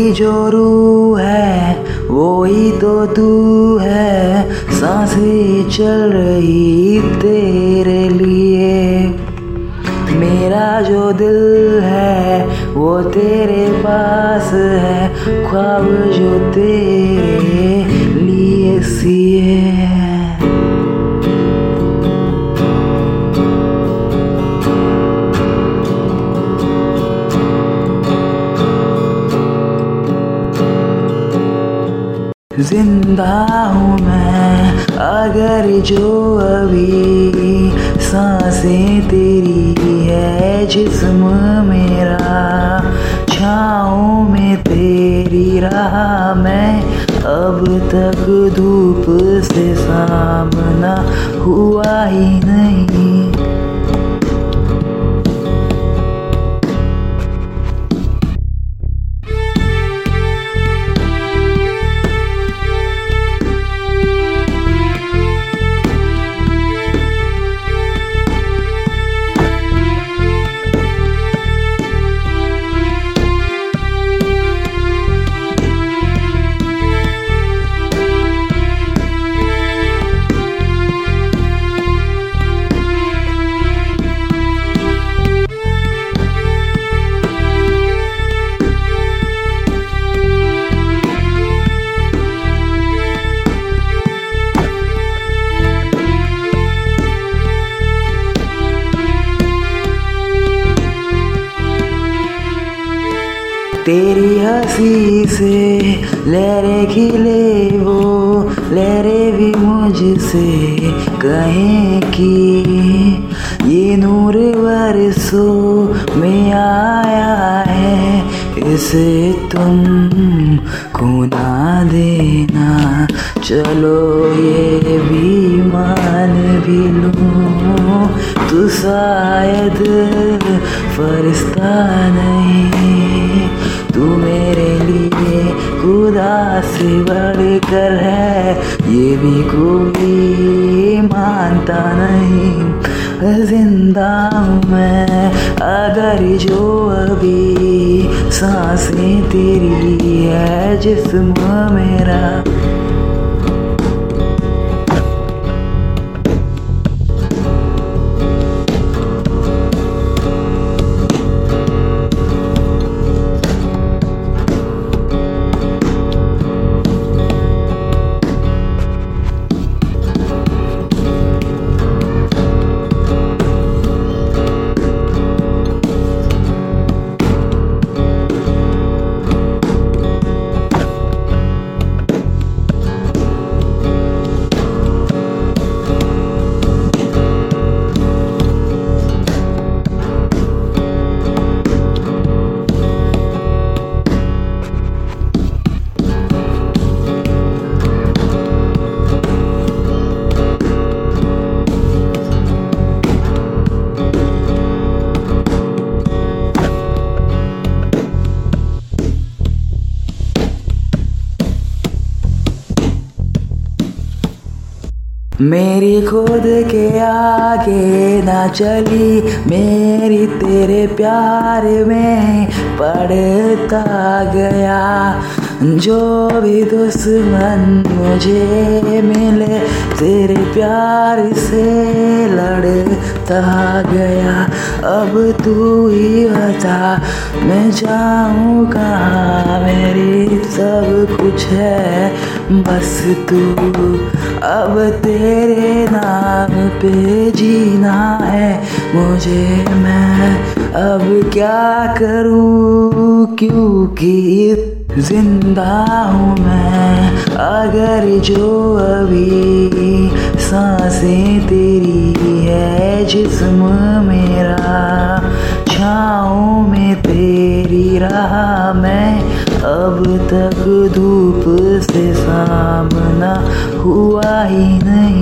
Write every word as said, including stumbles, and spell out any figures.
मेरी जो रूह है वो ही तो तू है, सांसें चल रही तेरे लिए। मेरा जो दिल है वो तेरे पास है, ख्वाब जो तेरे लिए सिए हैं। जिंदा हूँ मैं अगर जो अभी, सांसें तेरी है जिस्म मेरा, छाँव में तेरी रहा मैं, अब तक धूप से सामना हुआ ही नहीं। तेरी हंसी से लहरें खिले वो, लहरें भी मुझसे कहें कि ये नूर बरसों में आया है, इसे तुम को ना देना। चलो ये भी मान भी लूं, तू शायद फरिश्ता नहीं, तू मेरे लिए खुदा से बढ़कर है, ये भी कोई मानता नहीं। जिंदा हूँ मैं अगर जो अभी, सांसें तेरी है जिस्म मेरा। मेरी खुद के आगे ना चली, मेरी तेरे प्यार में पड़ता गया। जो भी दुश्मन मुझे मिले, तेरे प्यार से लड़ता गया। अब तू ही बता मैं जाऊँ कहाँ, मेरी सब कुछ है बस तू। अब तेरे नाम पे जीना है मुझे, मैं अब क्या करूँ क्योंकि जिंदा हूँ मैं अगर जो अभी, सांसें तेरी है जिस्म मेरा, छाँव में तेरी रहा मैं, अब तक धूप से सामना हुआ ही नहीं।